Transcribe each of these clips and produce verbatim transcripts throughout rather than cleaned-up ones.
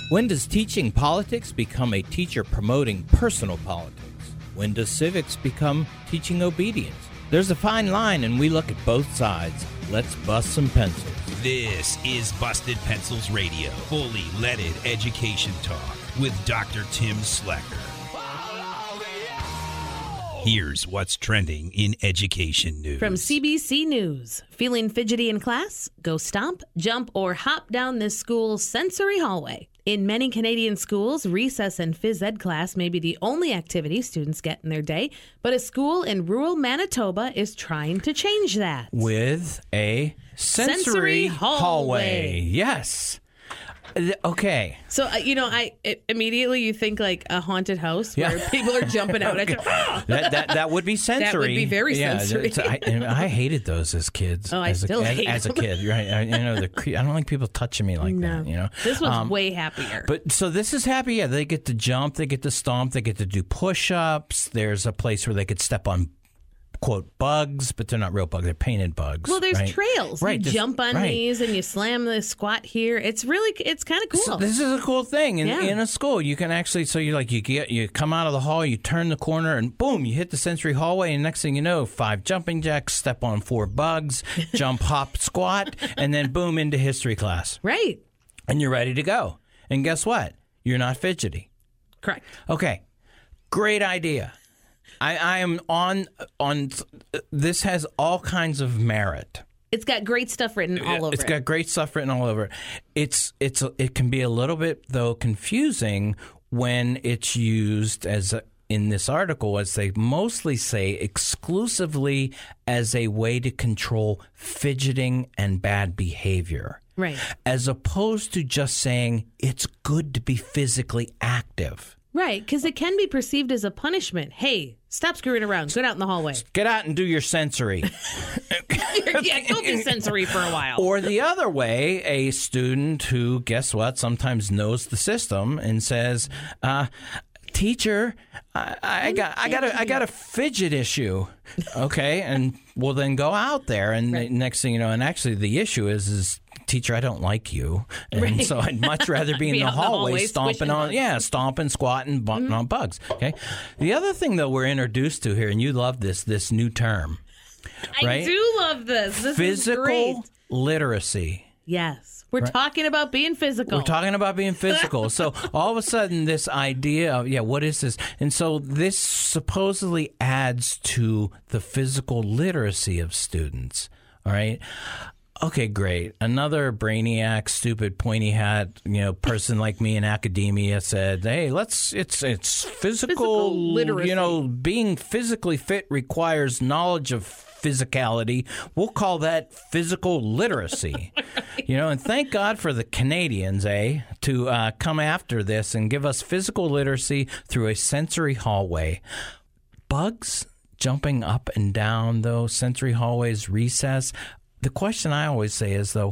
When does teaching politics become a teacher promoting personal politics? When does civics become teaching obedience? There's a fine line, and we look at both sides. Let's bust some pencils. This is Busted Pencils Radio, fully leaded education talk with Doctor Tim Slacker. Here's what's trending in education news. From C B C News. Feeling fidgety in class? Go stomp, jump, or hop down this school's sensory hallway. In many Canadian schools, recess and phys ed class may be the only activity students get in their day, but a school in rural Manitoba is trying to change that. With a sensory, Sensory hallway. hallway. Yes. Okay. So, uh, you know, I it, immediately you think like a haunted house where Yeah. people are jumping out. Okay. At that, that that would be sensory. That would be very yeah, sensory. it's- I, and I hated those as kids. Oh, I as still a, hate as, as a them. kid. Right? I, you know, the cre- I don't like people touching me like No. that. You know, This was Um, way happier. But so this is happy. Yeah, they get to jump, they get to stomp, they get to do push-ups. There's a place where they could step on, quote, bugs, but they're not real bugs. They're painted bugs. well, there's right? trails. Right, You just- jump on right. these and you slam the squat here. It's really, it's kind of cool. So this is a cool thing in, Yeah. in a school. You can actually, so you like you get you come out of the hall, you turn the corner, and boom, you hit the sensory hallway, and next thing you know, five jumping jacks, step on four bugs, jump, hop, squat, and then boom into history class, Right. and you're ready to go. And guess what? You're not fidgety. Correct. Okay, great idea. I, I am on on. This has all kinds of merit. It's got great stuff written all over It's it. got great stuff written all over it. It's it's it can be a little bit though confusing when it's used as a, in this article, as they mostly say, exclusively as a way to control fidgeting and bad behavior. Right. As opposed to just saying it's good to be physically active. Right, because it can be perceived as a punishment. Hey, stop screwing around. Get out in the hallway. Get out and do your sensory. Yeah, go be sensory for a while. Or the other way, a student who, guess what, sometimes knows the system and says, uh, teacher, I, I got I got a I got a fidget issue. Okay, and we'll then go out there, and Right. the next thing you know, and actually the issue is is teacher, I don't like you, and Right. so I'd much rather be in Be the out in the hallway, hallway stomping squishing on bugs. yeah, stomping, squatting, bumping Mm-hmm. on bugs. Okay, the other thing though we're introduced to here, and you love this this new term, I right? do love this. This physical is great. literacy. Yes. We're talking about being physical. We're talking about being physical. So all of a sudden, this idea of, yeah, what is this? And so this supposedly adds to the physical literacy of students. All right. Okay, great. Another brainiac, stupid, pointy hat, you know, person like me in academia said, "Hey, let's. It's it's physical, Physical literacy. You know, being physically fit requires knowledge of physicality. We'll call that physical literacy." You know, and thank God for the Canadians, eh, to uh, come after this and give us physical literacy through a sensory hallway. Bugs jumping up and down those sensory hallways, recess. The question I always say is, though,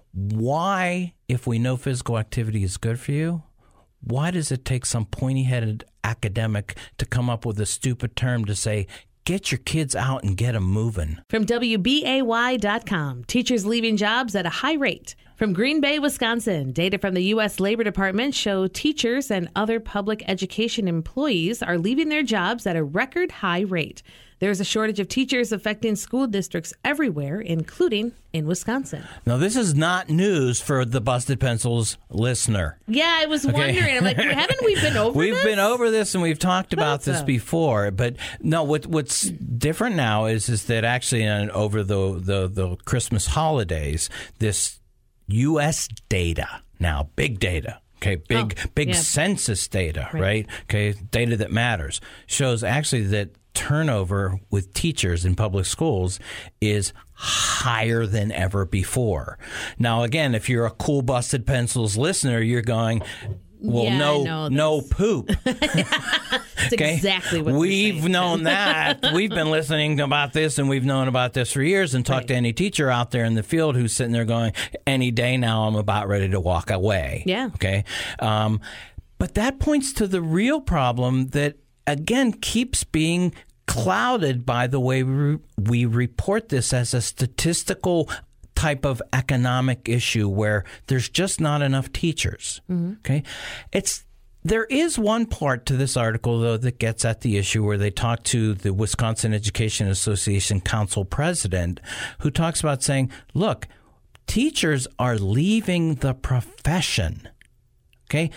why, if we know physical activity is good for you, why does it take some pointy-headed academic to come up with a stupid term to say, get your kids out and get them moving? From W B A Y dot com, teachers leaving jobs at a high rate. From Green Bay, Wisconsin, data from the U S Labor Department show teachers and other public education employees are leaving their jobs at a record high rate. There's a shortage of teachers affecting school districts everywhere, including in Wisconsin. Now, this is not news for the Busted Pencils listener. Yeah, I was wondering. I'm like, haven't we been over We've this? been over this and we've talked about this Awesome. before, but no. What what's different now is is that actually uh, over the, the the Christmas holidays, this U S data now, big data. Okay, big Oh, big yeah. census data, Right. right? Okay, data that matters shows actually that turnover with teachers in public schools is higher than ever before. Now, again, if you're a cool Busted Pencils listener, you're going, well, Yeah, I no, know no this. poop. That's Okay? exactly what We've they're saying. known that. We've been listening about this, and we've known about this for years, and talked Right. to any teacher out there in the field who's sitting there going, any day now I'm about ready to walk away. Yeah. Okay. Um, but that points to the real problem that, again, keeps being clouded by the way we, we report this as a statistical type of economic issue where there's just not enough teachers. Mm-hmm. Okay, it's there is one part to this article though that gets at the issue where they talk to the Wisconsin Education Association Council president, who talks about saying, "Look, teachers are leaving the profession." Okay,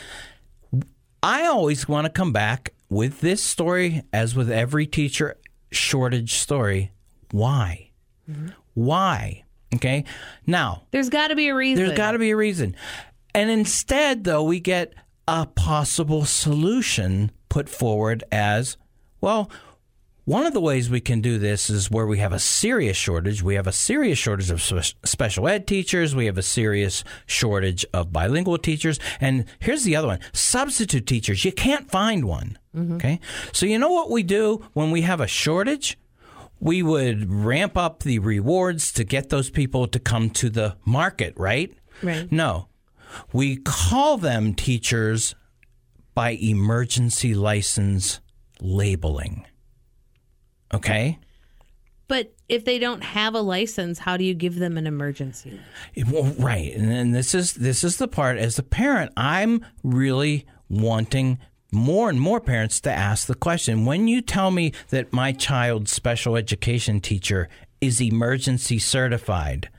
I always want to come back with this story, as with every teacher shortage story. Why? Mm-hmm. Why? Okay. Now, there's got to be a reason. There's got to be a reason. And instead, though, we get a possible solution put forward as, well, one of the ways we can do this is where we have a serious shortage. We have a serious shortage of special ed teachers. We have a serious shortage of bilingual teachers. And here's the other one, substitute teachers. You can't find one. Mm-hmm. Okay. So you know what we do when we have a shortage? We would ramp up the rewards to get those people to come to the market, right? Right. No. We call them teachers by emergency license labeling. Okay? But if they don't have a license, how do you give them an emergency? Well, right. And then this is this is the part, as a parent, I'm really wanting more and more parents to ask the question, when you tell me that my child's special education teacher is emergency certified,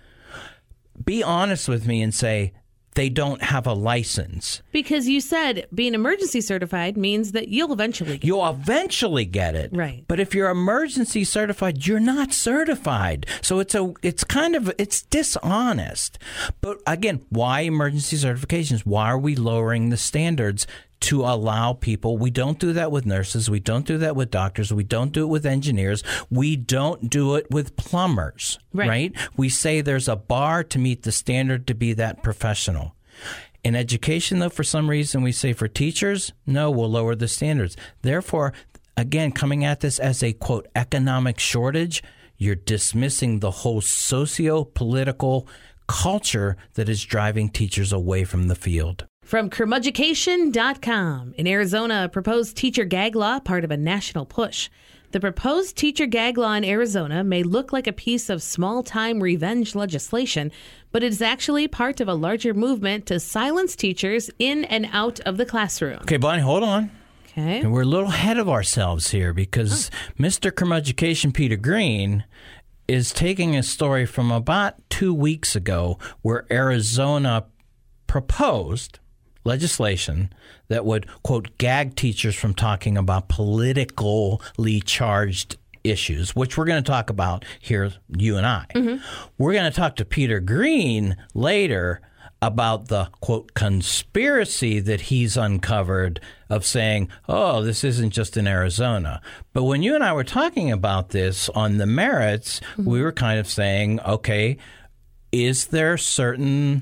be honest with me and say they don't have a license. Because you said being emergency certified means that you'll eventually get You'll eventually get it. Right. But if you're emergency certified, you're not certified. So it's a it's kind of it's dishonest. But again, why emergency certifications? Why are we lowering the standards to allow people? We don't do that with nurses. We don't do that with doctors. We don't do it with engineers. We don't do it with plumbers, right? right? We say there's a bar to meet the standard to be that professional. In education, though, for some reason, we say for teachers, no, we'll lower the standards. Therefore, again, coming at this as a, quote, economic shortage, you're dismissing the whole socio-political culture that is driving teachers away from the field. From curmudgeducation dot com. In Arizona, a proposed teacher gag law, part of a national push. The proposed teacher gag law in Arizona may look like a piece of small-time revenge legislation, but it is actually part of a larger movement to silence teachers in and out of the classroom. Okay, Bonnie, hold on. Okay. And we're a little ahead of ourselves here because oh. Mister Curmudgeducation Peter Green is taking a story from about two weeks ago where Arizona proposed legislation that would, quote, gag teachers from talking about politically charged issues, which we're going to talk about here, you and I. Mm-hmm. We're going to talk to Peter Green later about the, quote, conspiracy that he's uncovered of saying, oh, this isn't just in Arizona. But when you and I were talking about this on the merits, mm-hmm. we were kind of saying, okay, is there certain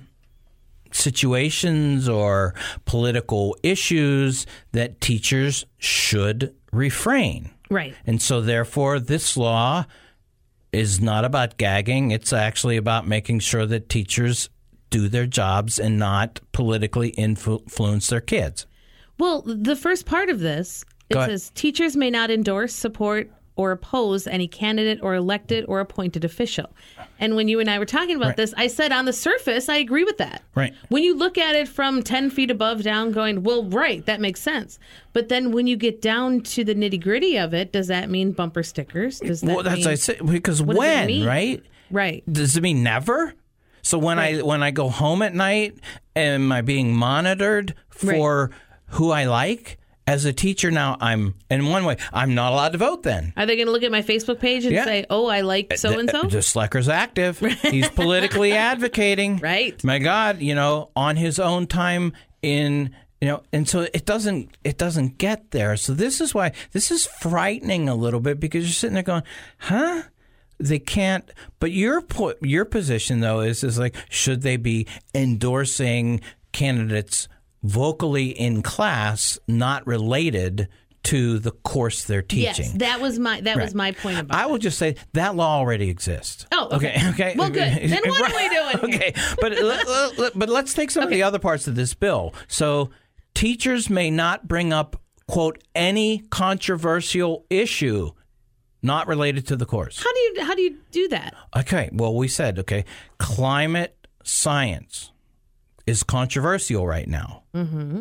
situations or political issues that teachers should refrain? Right. And so therefore this law is not about gagging. It's actually about making sure that teachers do their jobs and not politically influence their kids. Well, the first part of this, it says teachers may not endorse, support, or oppose any candidate or elected or appointed official. And when you and I were talking about right. this, I said on the surface, I agree with that. Right. When you look at it from ten feet above down going, well, right, that makes sense. But then when you get down to the nitty gritty of it, does that mean bumper stickers? Does that well, that's mean, I say, because what when, does it mean? right? Right. Does it mean never? So when right. I when I go home at night, am I being monitored for right. who I like? As a teacher now, I'm, in one way, I'm not allowed to vote then. Are they going to look at my Facebook page and yeah. say, oh, I like so-and-so? The Slecker's active. He's politically advocating. Right. My God, you know, on his own time in, you know, and so it doesn't, it doesn't get there. So this is why, this is frightening a little bit because you're sitting there going, huh? They can't, but your po- your position, though, is, is like, should they be endorsing candidates vocally in class, not related to the course they're teaching? Yes, that was my that right. was my point about I it. will just say that law already exists. Oh, okay. Okay. okay. Well, good. Then what right. are we doing here? Okay, but let, let, but let's take some okay. of the other parts of this bill. So teachers may not bring up, quote, any controversial issue not related to the course. How do you how do you do that? Okay, well, we said, okay, climate science is controversial right now. Mm-hmm.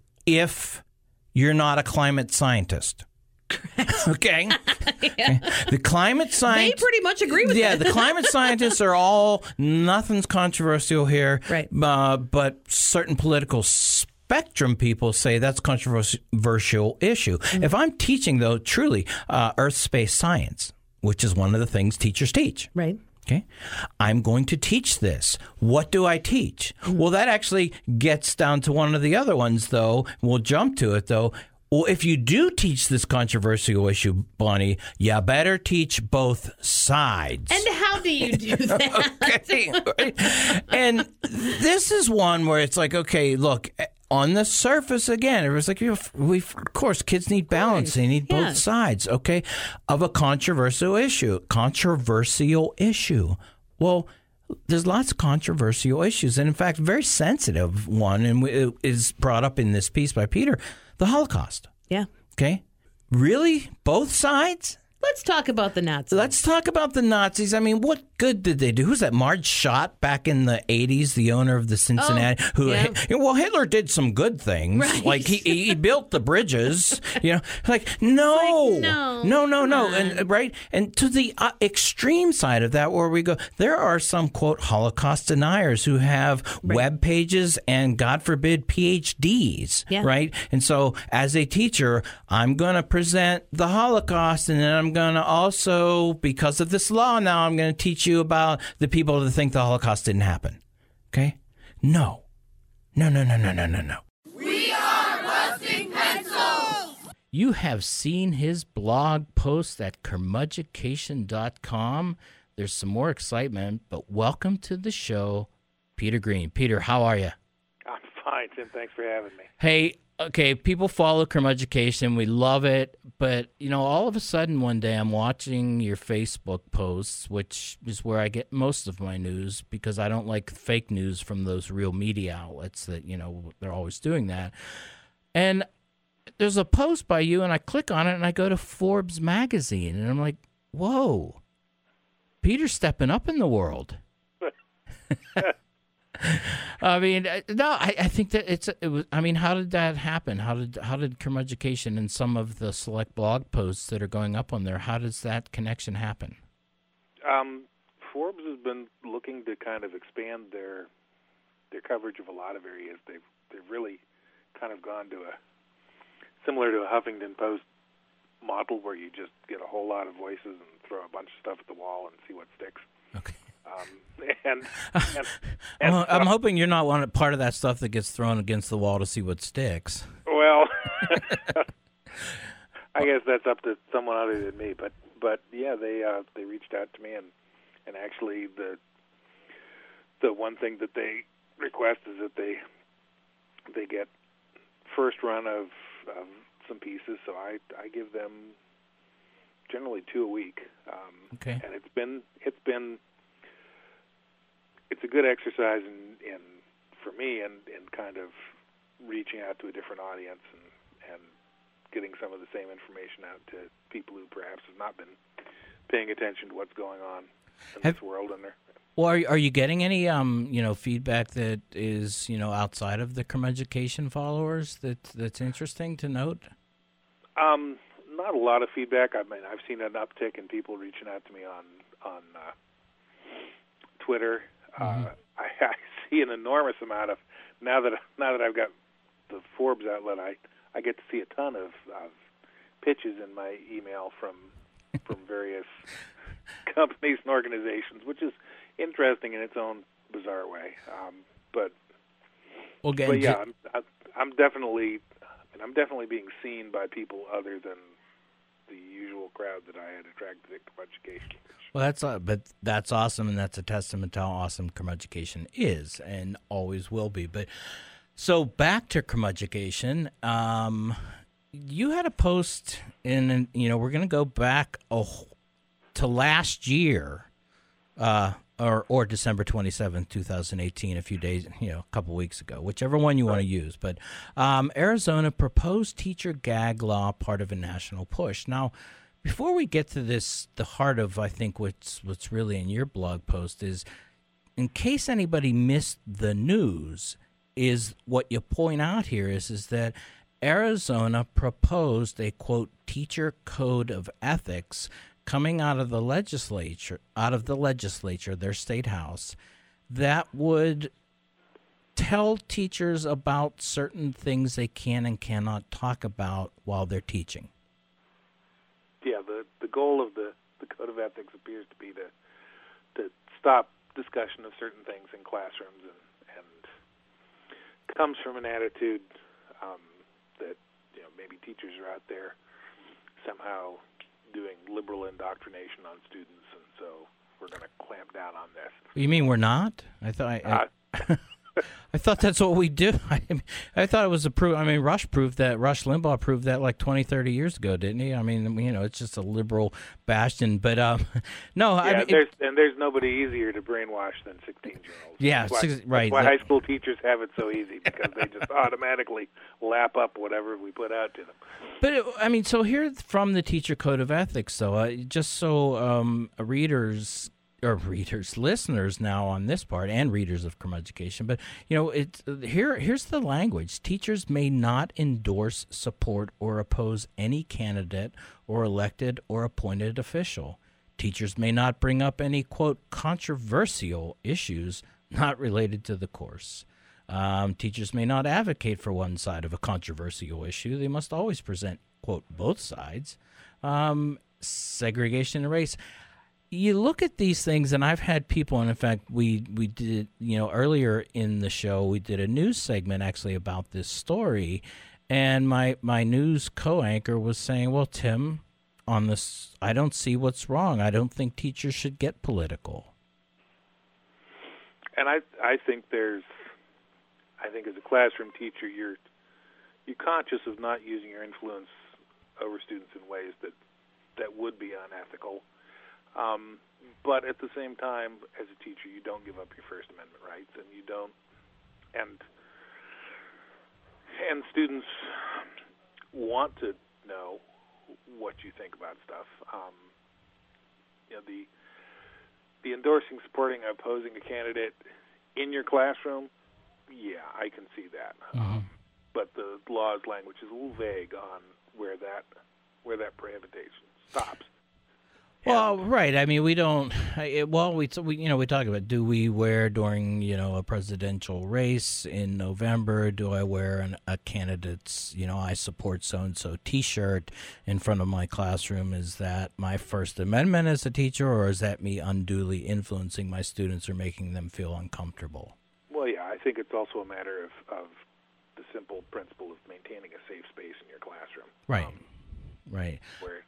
If you're not a climate scientist. Okay. Yeah. The climate science. They pretty much agree with yeah, that. the climate scientists are all, nothing's controversial here. Right. Uh, but certain political spectrum people say that's a controversial issue. Mm-hmm. If I'm teaching, though, truly uh, earth space science, which is one of the things teachers teach. Right. Okay, I'm going to teach this. What do I teach? Mm-hmm. Well, that actually gets down to one of the other ones, though. We'll jump to it, though. Well, if you do teach this controversial issue, Bonnie, you better teach both sides. And how do you do that? Okay, right? And this is one where it's like, okay, look, on the surface, again, it was like, we, of course, kids need balance. They need both yeah. sides, okay, of a controversial issue. Controversial issue. Well, there's lots of controversial issues, and in fact, a very sensitive one, and it is brought up in this piece by Peter, the Holocaust. Yeah. Okay? Really? Both sides? Let's talk about the Nazis. Let's talk about the Nazis. I mean, what good did they do? Who's that? Marge Schott back in the eighties, the owner of the Cincinnati. Oh, who? yeah. Well, Hitler did some good things. Right. Like he he built the bridges. You know, like no, like, no, no, no, no, come and on. right. And to the uh, extreme side of that, where we go, there are some quote Holocaust deniers who have Right. web pages and, God forbid, P H Ds. Yeah. Right. And so, as a teacher, I'm going to present the Holocaust, and then I'm going to also. So because of this law now, I'm going to teach you about the people that think the Holocaust didn't happen. Okay? No. No, no, no, no, no, no, no. We are busting pencils! You have seen his blog post at curmudgecation dot com. There's some more excitement, but welcome to the show, Peter Green. Peter, how are you? I'm fine, Tim. Thanks for having me. Hey, okay, people follow Curmudgecation. We love it. But, you know, all of a sudden one day I'm watching your Facebook posts, which is where I get most of my news because I don't like fake news from those real media outlets that, you know, they're always doing that. And there's a post by you, and I click on it, and I go to Forbes magazine, and I'm like, whoa, Peter's stepping up in the world. I mean, no, I, I think that it's it was. I mean, how did that happen? How did how did Curmudgecation and some of the select blog posts that are going up on there? How does that connection happen? Um, Forbes has been looking to kind of expand their their coverage of a lot of areas. They've they've really kind of gone to a similar to a Huffington Post model where you just get a whole lot of voices and throw a bunch of stuff at the wall and see what sticks. Okay. Um, and, and, and well, so, I'm hoping you're not one part of that stuff that gets thrown against the wall to see what sticks. Well, I guess that's up to someone other than me. But but yeah, they uh, they reached out to me, and and actually the the one thing that they request is that they they get first run of, of some pieces. So I I give them generally two a week. Um, okay. And it's been it's been it's a good exercise in, in for me in, in kind of reaching out to a different audience and, and getting some of the same information out to people who perhaps have not been paying attention to what's going on in have, this world. And well, are, are you getting any um you know feedback that is you know outside of the Curmudgecation followers that that's interesting to note? Um, not a lot of feedback. I mean, I've seen an uptick in people reaching out to me on on uh, Twitter. Mm-hmm. Uh, I, I see an enormous amount of now that now that I've got the Forbes outlet. I, I get to see a ton of, of pitches in my email from from various companies and organizations, which is interesting in its own bizarre way. Um, but well, again, but yeah, I'm, I'm definitely and I'm definitely being seen by people other than the usual crowd that I had attracted to Curmudgecation. Well, that's uh, but that's awesome, and that's a testament to how awesome Curmudgecation is and always will be. But so back to Curmudgecation, um, you had a post in, you know, we're going to go back oh, to last year, uh, or or December twenty-seventh, twenty eighteen, a few days, you know, a couple weeks ago, whichever one you want to use. But um, Arizona proposed teacher gag law, part of a national push. Now, Before we get to this, the heart of, I think, what's what's really in your blog post is, in case anybody missed the news, is what you point out here is, is that Arizona proposed a, quote, teacher code of ethics coming out of the legislature, out of the legislature, their state house, that would tell teachers about certain things they can and cannot talk about while they're teaching. Yeah, the, the goal of the, the code of ethics appears to be to to stop discussion of certain things in classrooms, and, and comes from an attitude um, that, you know, maybe teachers are out there somehow doing liberal indoctrination on students, and so we're going to clamp down on this. You mean we're not? I thought I, I, I thought that's what we do. I, I thought it was a proof. I mean, Rush proved that. Rush Limbaugh proved that like twenty, thirty years ago, didn't he? I mean, you know, it's just a liberal bastion. But um, no, yeah, I mean, there's, and there's nobody easier to brainwash than sixteen-year-olds. Yeah, that's why, six, right. That's why that, high school teachers have it so easy, because they just automatically lap up whatever we put out to them. But it, I mean, so here from the Teacher Code of Ethics, though, uh, just so um, readers. or readers, listeners now on this part, and readers of Crum Education. But, you know, it's, here. here's the language. Teachers may not endorse, support, or oppose any candidate or elected or appointed official. Teachers may not bring up any, quote, controversial issues not related to the course. Um, teachers may not advocate for one side of a controversial issue. They must always present, quote, both sides. Um, segregation and race. You look at these things, and I've had people, and in fact, we, we did, you know, earlier in the show, we did a news segment actually about this story, and my, my news co-anchor was saying, well, Tim, on this, I don't see what's wrong. I don't think teachers should get political. And I I think there's, I think as a classroom teacher, you're you're conscious of not using your influence over students in ways that, that would be unethical. Um, but at the same time, as a teacher, you don't give up your First Amendment rights, and you don't, and and students want to know what you think about stuff. Um, you know, the the endorsing, supporting, opposing a candidate in your classroom, yeah, I can see that. Mm-hmm. Um, but the law's language is a little vague on where that where that prohibition stops. Well, right. I mean, we don't. It, well, we, we you know we talk about, do we wear during you know a presidential race in November? Do I wear an, a candidate's you know I support so and so T-shirt in front of my classroom? Is that my First Amendment as a teacher, or is that me unduly influencing my students or making them feel uncomfortable? Well, yeah, I think it's also a matter of, of the simple principle of maintaining a safe space in your classroom. Right. Um, right. Where.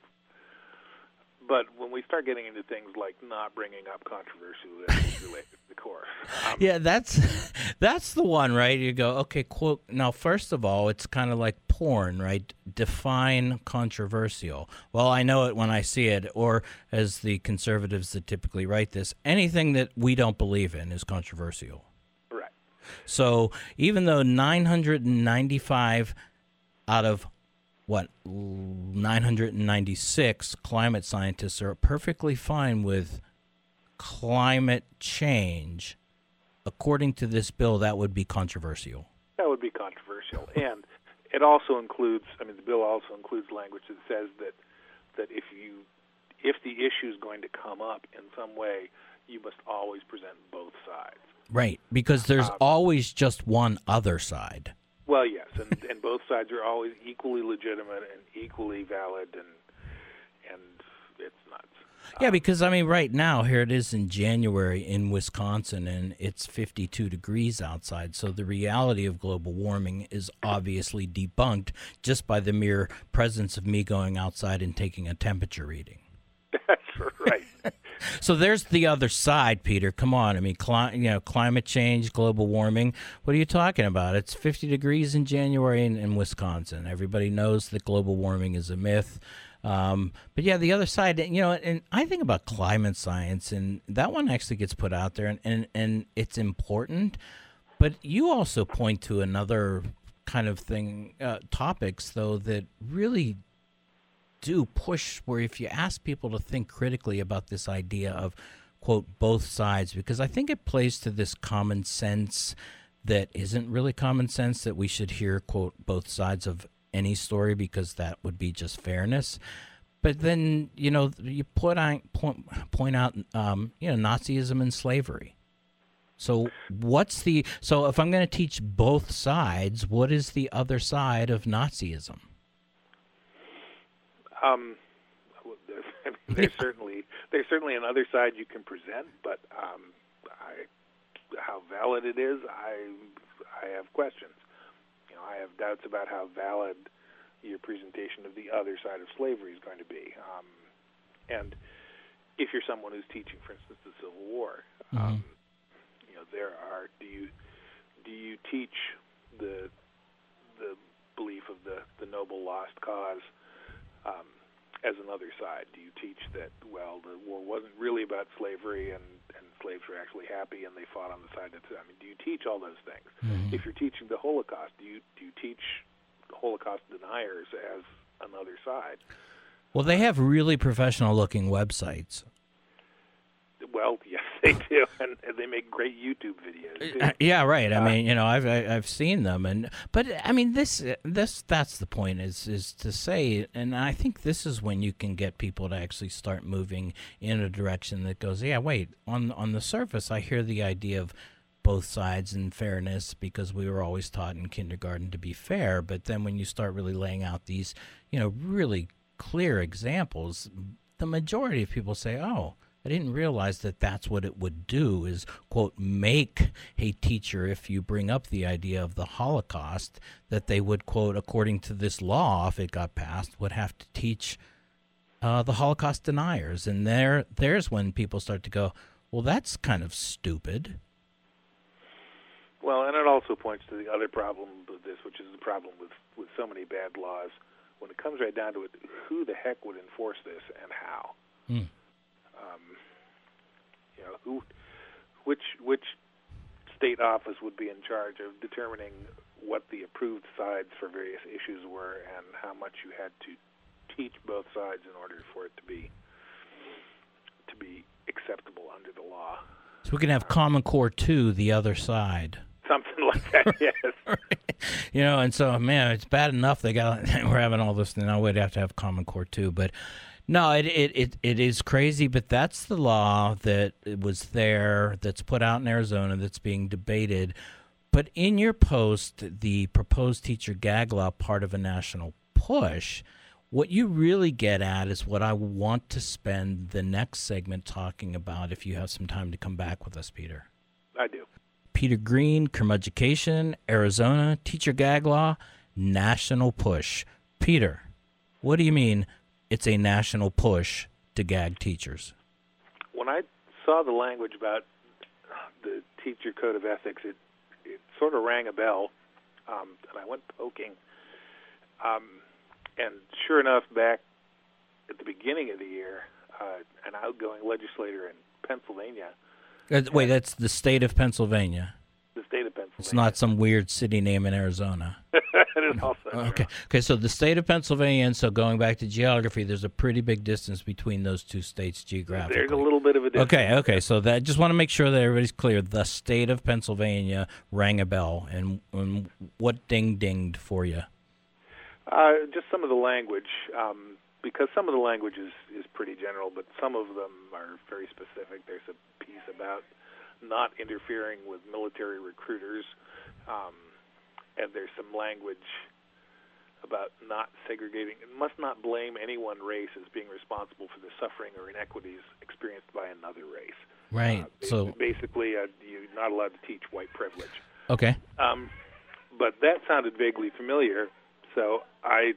But when we start getting into things like not bringing up controversial issues related to the course. Um, yeah, that's that's the one, right? You go, okay, quote. Now, first of all, it's kind of like porn, right? Define controversial. Well, I know it when I see it, or as the conservatives that typically write this, anything that we don't believe in is controversial. Right. So even though nine hundred ninety-five out of what, nine hundred ninety-six climate scientists are perfectly fine with climate change, according to this bill, that would be controversial. That would be controversial. And it also includes, I mean, the bill also includes language that says that that if you, if the issue is going to come up in some way, you must always present both sides. Right, because there's um, always just one other side. Well, yes, and, and both sides are always equally legitimate and equally valid, and and it's nuts. Yeah, because, I mean, right now, here it is in January in Wisconsin, and it's fifty-two degrees outside, so the reality of global warming is obviously debunked just by the mere presence of me going outside and taking a temperature reading. That's right. So there's the other side, Peter. Come on. I mean, cli- you know, climate change, global warming. What are you talking about? It's fifty degrees in January in, in Wisconsin. Everybody knows that global warming is a myth. Um, but, yeah, the other side, you know, and I think about climate science, and that one actually gets put out there, and, and, and it's important. But you also point to another kind of thing, uh, topics, though, that really do push where if you ask people to think critically about this idea of, quote, both sides, because I think it plays to this common sense that isn't really common sense, that we should hear, quote, both sides of any story because that would be just fairness. But then, you know, you put on, point, point out, um, you know, Nazism and slavery. So what's the, so if I'm going to teach both sides, what is the other side of Nazism? Um, there's, I mean, there's certainly there's certainly another side you can present, but um, I, how valid it is, I I have questions. You know, I have doubts about how valid your presentation of the other side of slavery is going to be. Um, and if you're someone who's teaching, for instance, the Civil War, mm-hmm. um, you know, there are. Do you do you teach the the belief of the the noble lost cause? Um, as another side, do you teach that, well, the war wasn't really about slavery and, and slaves were actually happy and they fought on the side that's, I mean, do you teach all those things? Mm-hmm. If you're teaching the Holocaust, do you do you teach Holocaust deniers as another side? Well, they have really professional-looking websites. Well, yes, they do, and they make great YouTube videos, too. Uh, yeah, right. I uh, mean, you know, I've I, I've seen them, and but I mean, this this that's the point is is to say, and I think this is when you can get people to actually start moving in a direction that goes, yeah, wait, on on the surface, I hear the idea of both sides and fairness because we were always taught in kindergarten to be fair, but then when you start really laying out these, you know, really clear examples, the majority of people say, oh, I didn't realize that that's what it would do is, quote, make a teacher, if you bring up the idea of the Holocaust, that they would, quote, according to this law, if it got passed, would have to teach uh, the Holocaust deniers. And there, there's when people start to go, well, that's kind of stupid. Well, and it also points to the other problem with this, which is the problem with, with so many bad laws. When it comes right down to it, who the heck would enforce this and how? Mm. Um, you know, who, which which state office would be in charge of determining what the approved sides for various issues were and how much you had to teach both sides in order for it to be to be acceptable under the law? So we can have Common Core two, the other side. Something like that, yes. Right. You know, and so, man, it's bad enough they got we're having all this, and now we'd have to have Common Core two. But no, it, it it it is crazy. But that's the law that was there, that's put out in Arizona, that's being debated. But in your post, the proposed teacher gag law, part of a national push, what you really get at is what I want to spend the next segment talking about. If you have some time to come back with us, Peter. I do. Peter Green, Curmudgeoncation, Arizona, teacher gag law, national push. Peter, what do you mean it's a national push to gag teachers? When I saw the language about the teacher code of ethics, it, it sort of rang a bell, um, and I went poking. Um, and sure enough, back at the beginning of the year, uh, an outgoing legislator in Pennsylvania. Uh, wait, that's the state of Pennsylvania. The state of Pennsylvania. It's not some weird city name in Arizona. It is also okay. Okay, so the state of Pennsylvania, and so going back to geography, there's a pretty big distance between those two states geographically. There's a little bit of a distance. Okay, okay, so that just want to make sure that everybody's clear. The state of Pennsylvania rang a bell, and, and what ding-dinged for you? Uh, just some of the language, um, because some of the language is, is pretty general, but some of them are very specific. There's a piece about not interfering with military recruiters, um, and there's some language about not segregating. It must not blame any one race as being responsible for the suffering or inequities experienced by another race. Right. Uh, so basically, uh, you're not allowed to teach white privilege. Okay. Um, but that sounded vaguely familiar, so I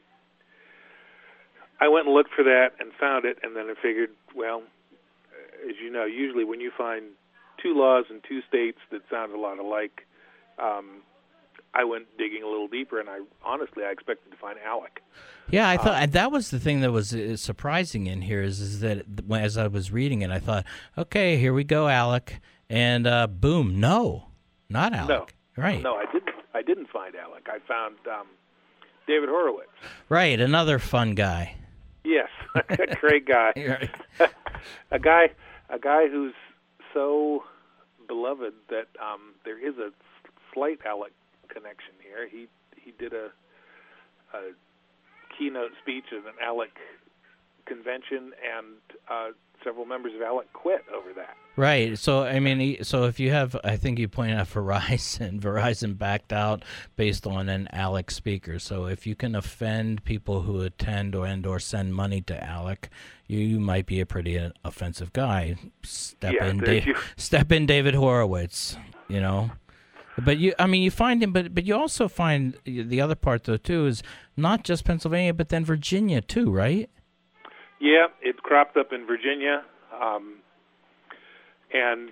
I went and looked for that and found it, and then I figured, well, as you know, usually when you find two laws in two states that sound a lot alike, um, I went digging a little deeper, and I honestly I expected to find ALEC. Yeah, I thought um, that was the thing that was uh, surprising in here is, is that as I was reading it, I thought, okay, here we go, ALEC, and uh, boom, no, not ALEC. No, right? No, I didn't. I didn't find ALEC. I found um, David Horowitz. Right, another fun guy. Yes, a great guy. a guy, a guy who's so beloved that um, there is a slight ALEC connection here. He he did a, a keynote speech at an ALEC convention, and uh, several members of ALEC quit over that. Right. So, I mean, so if you have, I think you pointed out Verizon, Verizon backed out based on an ALEC speaker. So if you can offend people who attend or and or send money to ALEC, you, you might be a pretty uh, offensive guy. Step yeah, in, da- step in, David Horowitz. You know. But you, I mean, you find him, but but you also find the other part though too is not just Pennsylvania, but then Virginia too, right? Yeah, it cropped up in Virginia. Um, And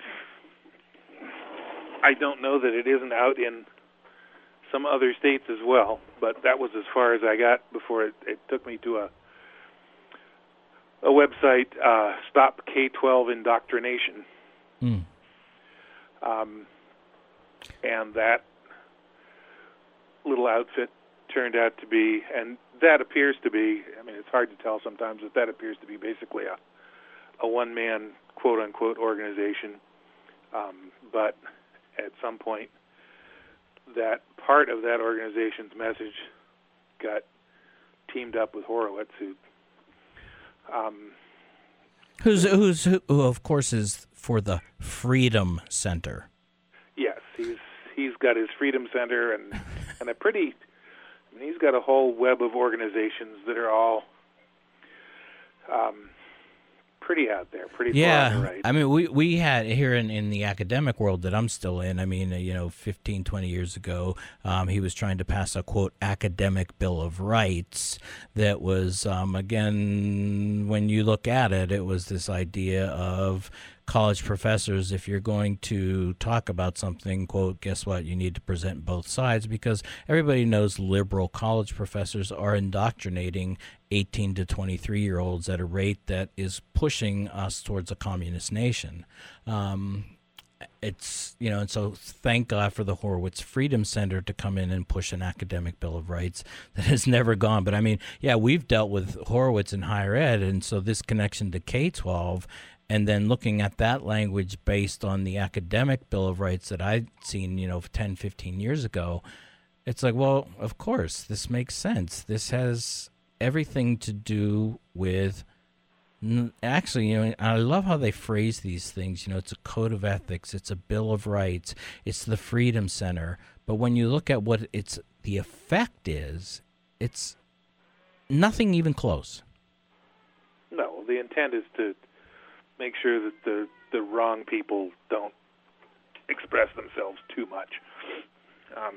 I don't know that it isn't out in some other states as well, but that was as far as I got before it, it took me to a a website, uh, Stop K twelve Indoctrination. Mm. Um, and that little outfit turned out to be, and that appears to be, I mean, it's hard to tell sometimes, but that appears to be basically a, a one-man quote-unquote organization, um, but at some point that part of that organization's message got teamed up with Horowitz, who, um, who's who's who of course is for the Freedom Center. Yes, he's he's got his Freedom Center and and a pretty, I mean, he's got a whole web of organizations that are all Um, pretty out there, pretty yeah. far on the right. I mean, we, we had here in, in the academic world that I'm still in, I mean, uh, you know, fifteen, twenty years ago, um, he was trying to pass a, quote, academic Bill of Rights that was, um, again, when you look at it, it was this idea of college professors, if you're going to talk about something, quote, guess what, you need to present both sides, because everybody knows liberal college professors are indoctrinating eighteen to twenty-three year olds at a rate that is pushing us towards a communist nation. Um, it's, you know, and so thank God for the Horowitz Freedom Center to come in and push an academic Bill of Rights that has never gone. But I mean, yeah, we've dealt with Horowitz in higher ed, and so this connection to K twelve, and then looking at that language based on the academic Bill of Rights that I'd seen, you know, ten, fifteen years ago, it's like, well, of course, this makes sense. This has everything to do with, actually, you know, I love how they phrase these things. You know, it's a code of ethics, it's a Bill of Rights, it's the Freedom Center. But when you look at what it's the effect is, it's nothing even close. No, the intent is to make sure that the, the wrong people don't express themselves too much. Um,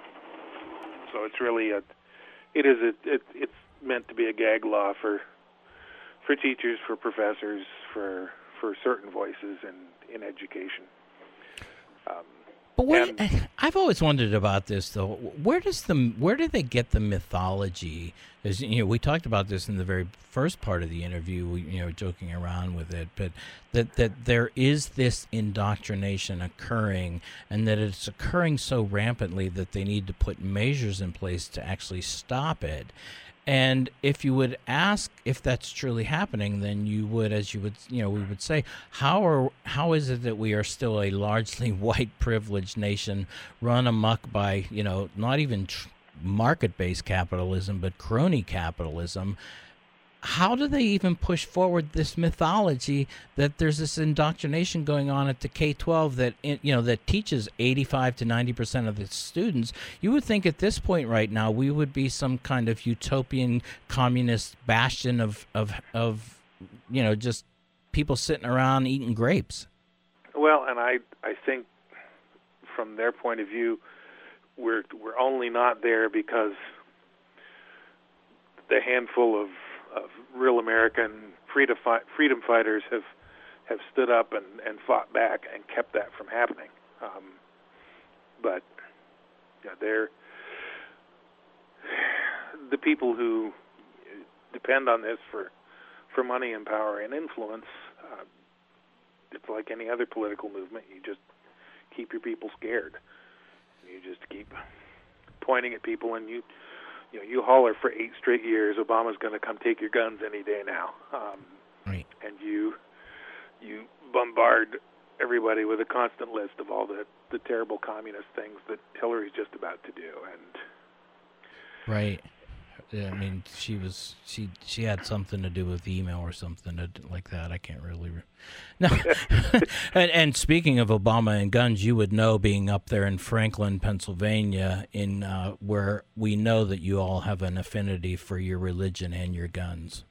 so it's really a, it is a, it, it's meant to be a gag law for for teachers, for professors, for for certain voices in, in education. Um, but what, I've always wondered about this, though. Where does the where do they get the mythology? As you know, we talked about this in the very first part of the interview. We, you know, joking around with it, but that that there is this indoctrination occurring, and that it's occurring so rampantly that they need to put measures in place to actually stop it. And if you would ask if that's truly happening, then you would, as you would, you know, we would say, how are how is it that we are still a largely white privileged nation run amok by, you know, not even tr- market-based capitalism, but crony capitalism? How do they even push forward this mythology that there's this indoctrination going on at the K twelve that, you know, that teaches eighty-five to ninety percent of the students? You would think at this point right now we would be some kind of utopian communist bastion of, of, of you know, just people sitting around eating grapes. Well, and I I think from their point of view, we're we're only not there because the handful of of real American freedom fi- freedom fighters have have stood up and, and fought back and kept that from happening. Um, but yeah, they're the people who depend on this for for money and power and influence. Uh, it's like any other political movement. You just keep your people scared. You just keep pointing at people, and you you know, you holler for eight straight years, Obama's going to come take your guns any day now. Um, right. And you you bombard everybody with a constant list of all the, the terrible communist things that Hillary's just about to do. And right. I mean, she was she she had something to do with email or something like that. I can't really. Re- no. and, and speaking of Obama and guns, you would know, being up there in Franklin, Pennsylvania, in uh, where we know that you all have an affinity for your religion and your guns.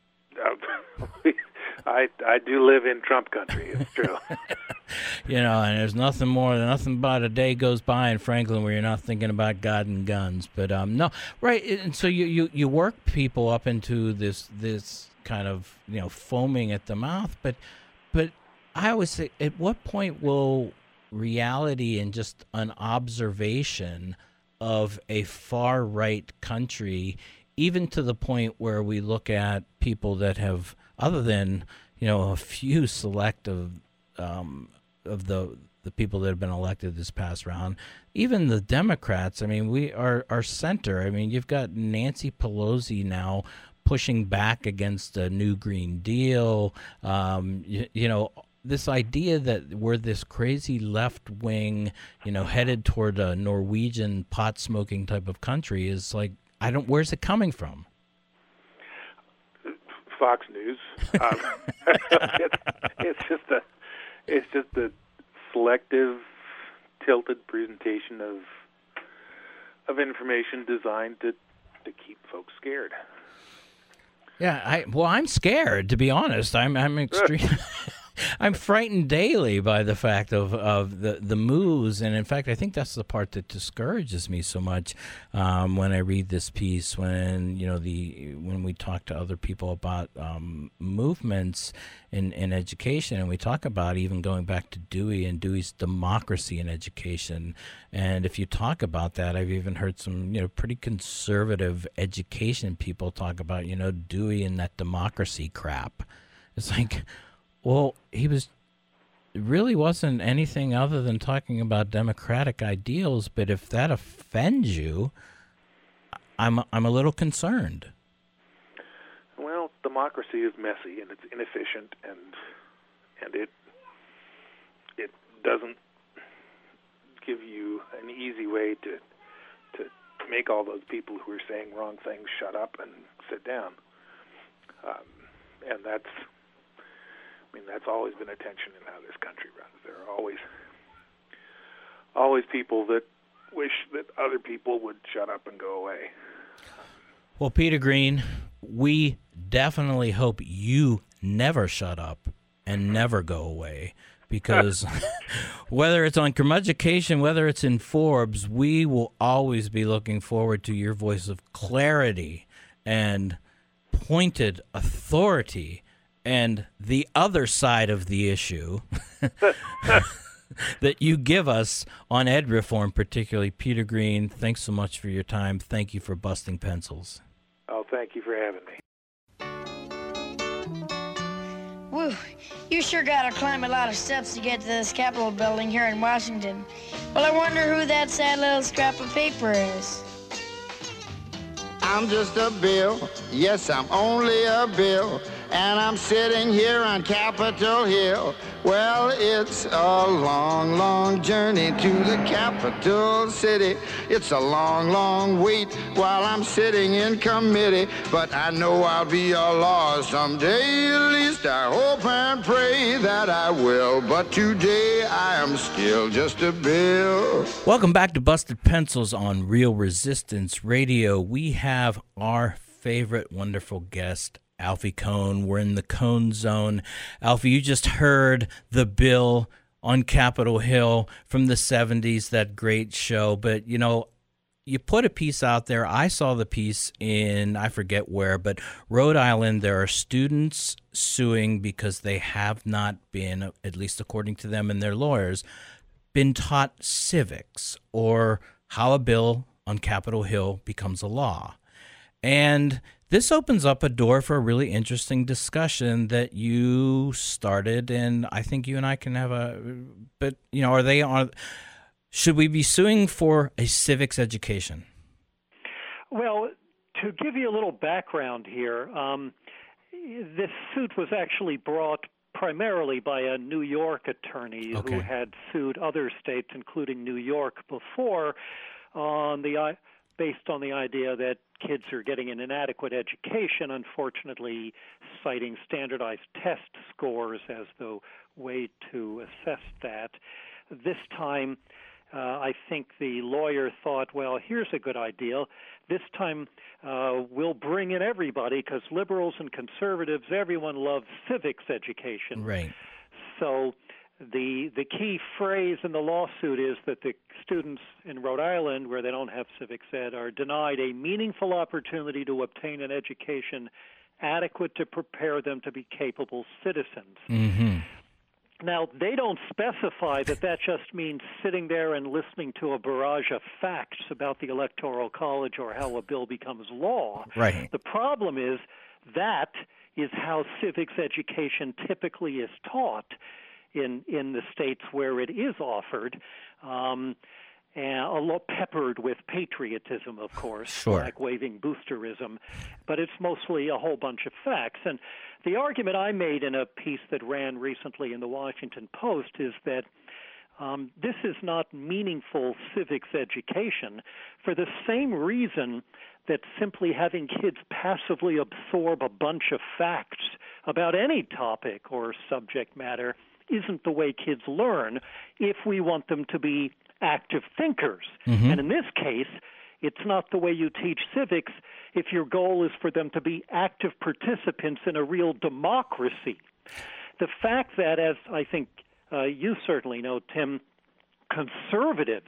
I I do live in Trump country. It's true. You know, and there's nothing more, nothing about a day goes by in Franklin where you're not thinking about God and guns. But um, no, right. And so you, you, you work people up into this this kind of, you know, foaming at the mouth. But but I always say, at what point will reality and just an observation of a far right country, even to the point where we look at people that have, other than, you know, a few selective um, of the the people that have been elected this past round, even the Democrats, I mean, we are our center. I mean, you've got Nancy Pelosi now pushing back against a new Green Deal. Um, you, you know, this idea that we're this crazy left wing, you know, headed toward a Norwegian pot smoking type of country is like, I don't. Where's it coming from? Fox News. Um, it's, it's just a, it's just a selective, tilted presentation of of information designed to to keep folks scared. Yeah, I well, I'm scared, to be honest. I'm I'm extreme. I'm frightened daily by the fact of, of the, the moves, and in fact, I think that's the part that discourages me so much um, when I read this piece. When you know the when we talk to other people about um, movements in, in education, and we talk about even going back to Dewey and Dewey's democracy in education. And if you talk about that, I've even heard some you know pretty conservative education people talk about you know Dewey and that democracy crap. It's like, well, he was it really wasn't anything other than talking about democratic ideals. But if that offends you, I'm I'm a little concerned. Well, democracy is messy and it's inefficient, and and it it doesn't give you an easy way to to make all those people who are saying wrong things shut up and sit down. Um, and that's. I mean, that's always been a tension in how this country runs. There are always, always people that wish that other people would shut up and go away. Well, Peter Green, we definitely hope you never shut up and never go away, because whether it's on Curmudgeoncation, whether it's in Forbes, we will always be looking forward to your voice of clarity and pointed authority and the other side of the issue that you give us on ed reform, particularly. Peter Green, thanks so much for your time. Thank you for busting pencils. Oh, thank you for having me. Woo, you sure gotta climb a lot of steps to get to this Capitol building here in Washington. Well, I wonder who that sad little scrap of paper is. I'm just a bill, yes, I'm only a bill, and I'm sitting here on Capitol Hill. Well, it's a long, long journey to the capital city. It's a long, long wait while I'm sitting in committee, but I know I'll be a law someday. At least I hope and pray that I will, but today I am still just a bill. Welcome back to Busted Pencils on Real Resistance Radio. We have our favorite wonderful guest, Alfie Kohn. We're in the Kohn zone. Alfie, you just heard the bill on Capitol Hill from the seventies, that great show. But, you know, you put a piece out there. I saw the piece in, I forget where, but Rhode Island. There are students suing because they have not been, at least according to them and their lawyers, been taught civics or how a bill on Capitol Hill becomes a law. And this opens up a door for a really interesting discussion that you started, and I think you and I can have a, but, you know, are they on, should we be suing for a civics education? Well, to give you a little background here, um, this suit was actually brought primarily by a New York attorney okay. who had sued other states, including New York, before, on the based on the idea that kids are getting an inadequate education, unfortunately citing standardized test scores as the way to assess that. This time, uh, I think the lawyer thought, well, here's a good idea. This time uh, we'll bring in everybody because liberals and conservatives, everyone loves civics education. Right. So the the key phrase in the lawsuit is that the students in Rhode Island, where they don't have civics ed, are denied a meaningful opportunity to obtain an education adequate to prepare them to be capable citizens. Mm-hmm. Now, they don't specify that that just means sitting there and listening to a barrage of facts about the Electoral College or how a bill becomes law. Right. The problem is that is how civics education typically is taught in, in the states where it is offered, um, and a lot peppered with patriotism, of course, sure. like waving boosterism, but it's mostly a whole bunch of facts. And the argument I made in a piece that ran recently in the Washington Post is that um, this is not meaningful civics education for the same reason that simply having kids passively absorb a bunch of facts about any topic or subject matter isn't the way kids learn if we want them to be active thinkers. Mm-hmm. And in this case, it's not the way you teach civics if your goal is for them to be active participants in a real democracy. The fact that, as I think uh, you certainly know, Tim, conservatives,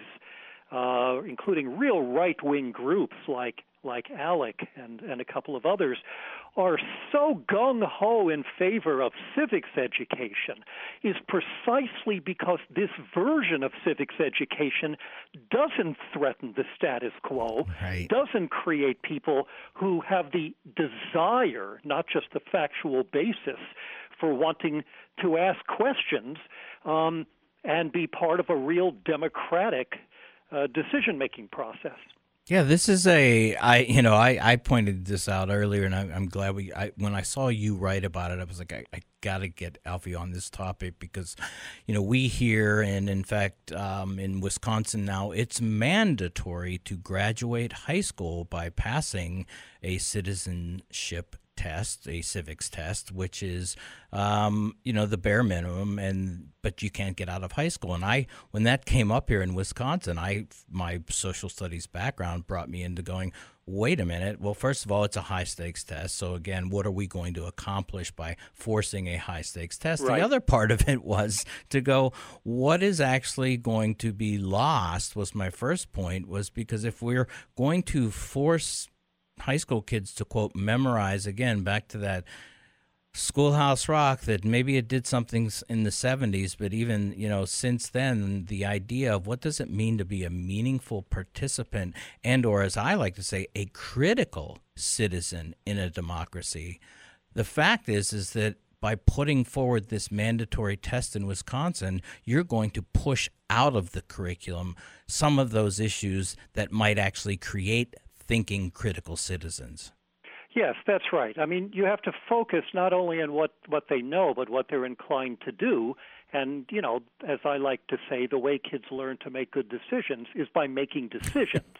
uh, including real right-wing groups like like ALEC and, and a couple of others, are so gung-ho in favor of civics education is precisely because this version of civics education doesn't threaten the status quo, right. doesn't create people who have the desire, not just the factual basis, for wanting to ask questions um, and be part of a real democratic uh, decision-making process. Yeah, this is a, I, you know, I, I pointed this out earlier, and I, I'm glad we, I, when I saw you write about it, I was like, I, I got to get Alfie on this topic because, you know, we here, and in fact, um, in Wisconsin now, it's mandatory to graduate high school by passing a citizenship test, a civics test, which is, um, you know, the bare minimum, and but you can't get out of high school. And I, when that came up here in Wisconsin, I, my social studies background brought me into going, wait a minute. Well, first of all, it's a high stakes test. So again, what are we going to accomplish by forcing a high stakes test? Right. The other part of it was to go, what is actually going to be lost was my first point, was because if we're going to force high school kids to, quote, memorize, again, back to that Schoolhouse Rock, that maybe it did something in the seventies, but even, you know, since then, the idea of what does it mean to be a meaningful participant and, or as I like to say, a critical citizen in a democracy. The fact is, is that by putting forward this mandatory test in Wisconsin, you're going to push out of the curriculum some of those issues that might actually create thinking critical citizens. Yes, that's right. I mean, you have to focus not only on what, what they know, but what they're inclined to do. And, you know, as I like to say, the way kids learn to make good decisions is by making decisions,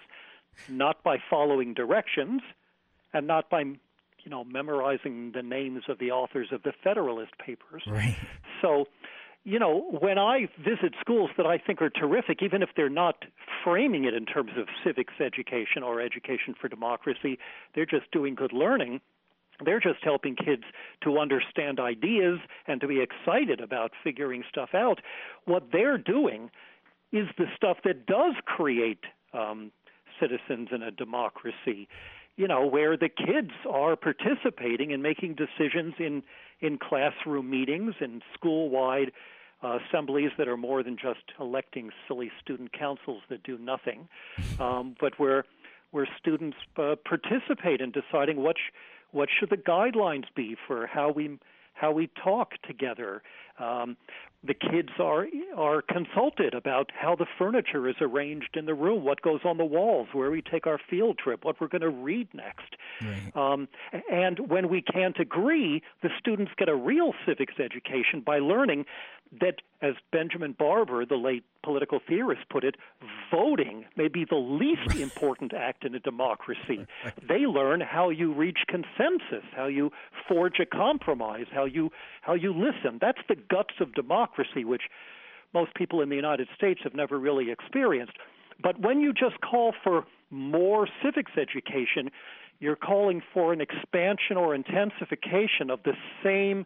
not by following directions, and not by, you know, memorizing the names of the authors of the Federalist Papers. Right. So, you know, when I visit schools that I think are terrific, even if they're not framing it in terms of civics education or education for democracy, they're just doing good learning. They're just helping kids to understand ideas and to be excited about figuring stuff out. What they're doing is the stuff that does create um, citizens in a democracy, you know, where the kids are participating in making decisions in, in classroom meetings and school-wide uh, assemblies that are more than just electing silly student councils that do nothing, um, but where where students uh, participate in deciding what sh- what should the guidelines be for how we how we talk together. Um, the kids are are consulted about how the furniture is arranged in the room, what goes on the walls, where we take our field trip, what we're going to read next. Right. Um, and when we can't agree, the students get a real civics education by learning that, as Benjamin Barber, the late political theorist, put it, voting may be the least important act in a democracy. They learn how you reach consensus, how you forge a compromise, how you how you listen. That's the guts of democracy, which most people in the United States have never really experienced. But when you just call for more civics education, you're calling for an expansion or intensification of the same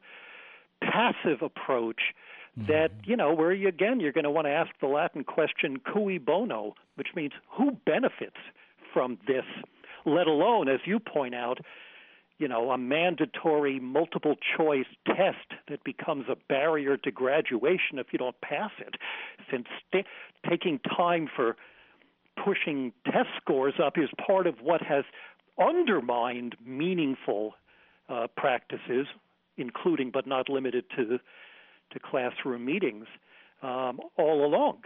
passive approach that, you know, where you, again, you're going to want to ask the Latin question, cui bono, which means who benefits from this, let alone, as you point out, you know, a mandatory multiple choice test that becomes a barrier to graduation if you don't pass it, since st- taking time for pushing test scores up is part of what has undermined meaningful uh, practices, including but not limited to to classroom meetings um, all along.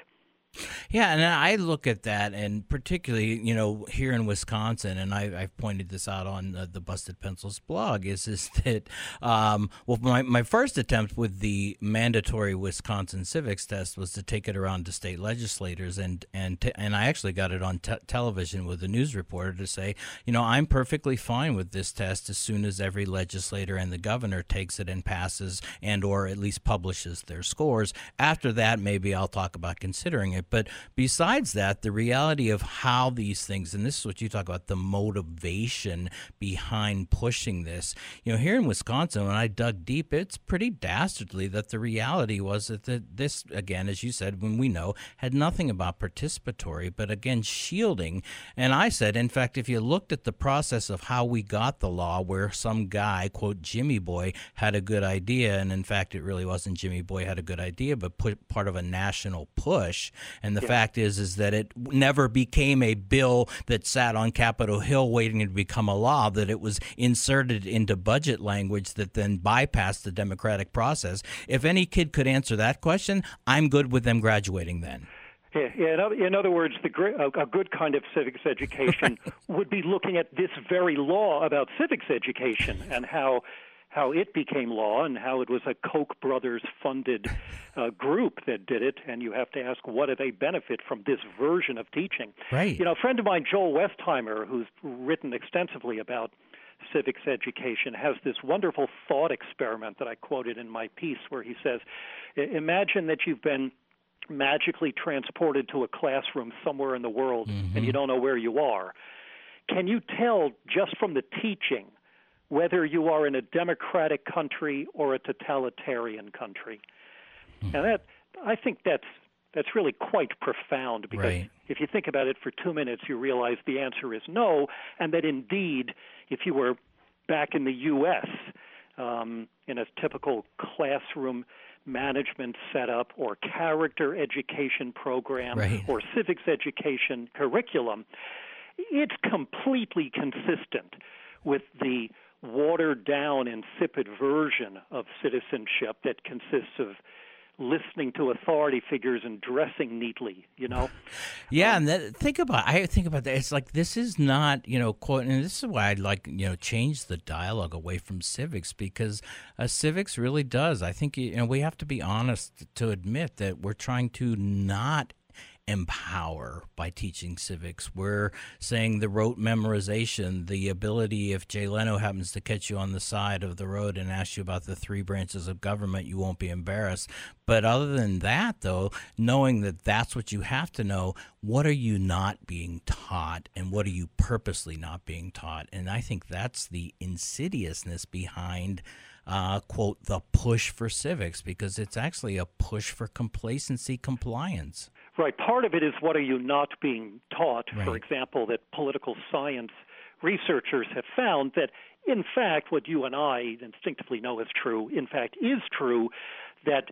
Yeah, and I look at that, and particularly, you know, here in Wisconsin, and I, I've pointed this out on uh, the Busted Pencils blog, is, is that, um, well, my, my first attempt with the mandatory Wisconsin civics test was to take it around to state legislators, and and t- and I actually got it on te- television with a news reporter to say, you know, I'm perfectly fine with this test as soon as every legislator and the governor takes it and passes and or at least publishes their scores. After that, maybe I'll talk about considering it. But besides that, the reality of how these things, and this is what you talk about, the motivation behind pushing this. You know, here in Wisconsin, when I dug deep, it's pretty dastardly that the reality was that the, this, again, as you said, when we know, had nothing about participatory, but again, shielding. And I said, in fact, if you looked at the process of how we got the law, where some guy, quote, Jimmy Boy, had a good idea, and in fact, it really wasn't Jimmy Boy had a good idea, but put part of a national push. And the yeah. fact is, is that it never became a bill that sat on Capitol Hill waiting to become a law, that it was inserted into budget language that then bypassed the democratic process. If any kid could answer that question, I'm good with them graduating then. Yeah, yeah, in, other, in other words, the, a, a good kind of civics education would be looking at this very law about civics education and how how it became law and how it was a Koch brothers funded uh, group that did it, and you have to ask, what do they benefit from this version of teaching? Right. You know, a friend of mine, Joel Westheimer, who's written extensively about civics education, has this wonderful thought experiment that I quoted in my piece where he says, imagine that you've been magically transported to a classroom somewhere in the world mm-hmm. and you don't know where you are. Can you tell just from the teaching whether you are in a democratic country or a totalitarian country? Mm. And that, I think that's that's really quite profound, because right. if you think about it for two minutes, you realize the answer is no, and that indeed, if you were back in the U S um, in a typical classroom management setup or character education program right. or civics education curriculum, it's completely consistent with the watered-down, insipid version of citizenship that consists of listening to authority figures and dressing neatly, you know? Yeah, and that, think about I think about that. It's like, this is not, you know, quote, and this is why I'd like, you know, change the dialogue away from civics, because uh, civics really does. I think, you know, we have to be honest to admit that we're trying to not empower by teaching civics. We're saying the rote memorization, the ability, if Jay Leno happens to catch you on the side of the road and ask you about the three branches of government, you won't be embarrassed. But other than that, though, knowing that that's what you have to know, what are you not being taught and what are you purposely not being taught? And I think that's the insidiousness behind Uh, quote, the push for civics, because it's actually a push for complacency compliance. Right. Part of it is, what are you not being taught? Right. For example, that political science researchers have found that, in fact, what you and I instinctively know is true, in fact, is true, that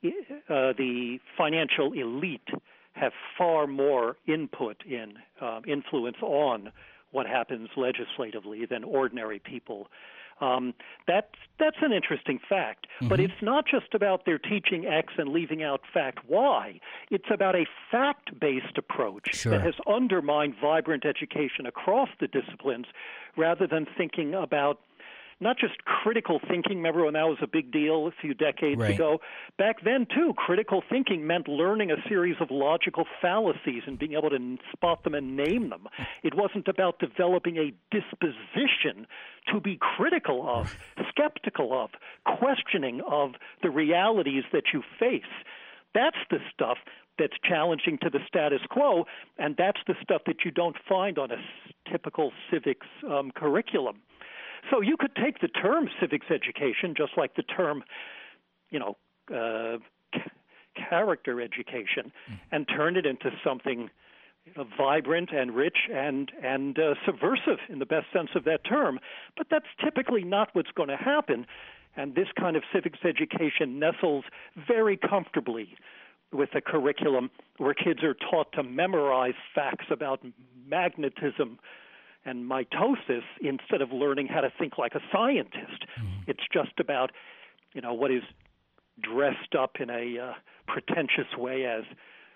uh, the financial elite have far more input in, uh, influence on what happens legislatively than ordinary people. Um, that's, that's an interesting fact. Mm-hmm. But it's not just about their teaching X and leaving out fact Y. It's about a fact-based approach sure. that has undermined vibrant education across the disciplines rather than thinking about not just critical thinking. Remember when that was a big deal a few decades right. ago? Back then, too, critical thinking meant learning a series of logical fallacies and being able to spot them and name them. It wasn't about developing a disposition to be critical of, skeptical of, questioning of the realities that you face. That's the stuff that's challenging to the status quo, and that's the stuff that you don't find on a typical civics um, curriculum. So you could take the term civics education, just like the term, you know, uh, c- character education, and turn it into something you know, vibrant and rich and and uh, subversive in the best sense of that term. But that's typically not what's going to happen. And this kind of civics education nestles very comfortably with a curriculum where kids are taught to memorize facts about magnetism and mitosis instead of learning how to think like a scientist. Mm-hmm. It's just about, you know, what is dressed up in a uh, pretentious way as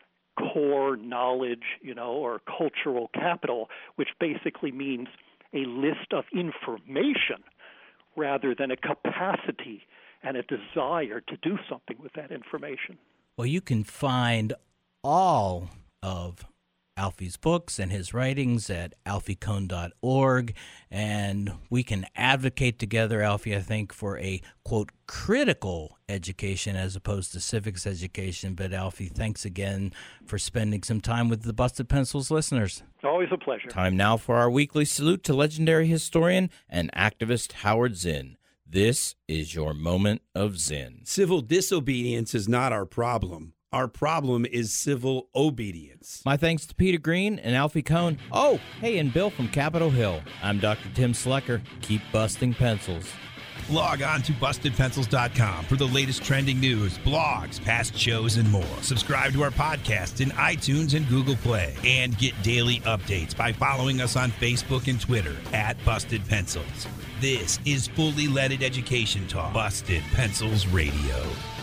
core knowledge, you know, or cultural capital, which basically means a list of information rather than a capacity and a desire to do something with that information. Well, you can find all of Alfie's books and his writings at alfie kohn dot org, and we can advocate together, Alfie, I think, for a, quote, critical education as opposed to civics education. But, Alfie, thanks again for spending some time with the Busted Pencils listeners. Always a pleasure. Time now for our weekly salute to legendary historian and activist Howard Zinn. This is your moment of Zinn. Civil disobedience is not our problem. Our problem is civil obedience. My thanks to Peter Green and Alfie Kohn. Oh, hey, and Bill from Capitol Hill. I'm Doctor Tim Slecker. Keep busting pencils. Log on to busted pencils dot com for the latest trending news, blogs, past shows, and more. Subscribe to our podcast in iTunes and Google Play. And get daily updates by following us on Facebook and Twitter at Busted Pencils. This is Fully Leaded Education Talk. Busted Pencils Radio.